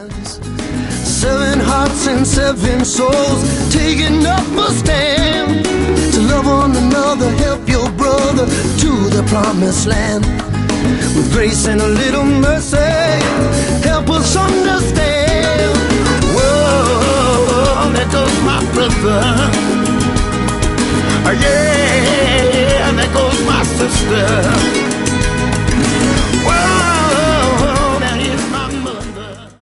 7 hearts and 7 souls taking up a stand to love one another, help your brother to the promised land. With grace and a little mercy, help us understand. Whoa, there goes my brother. Yeah, there goes my sister.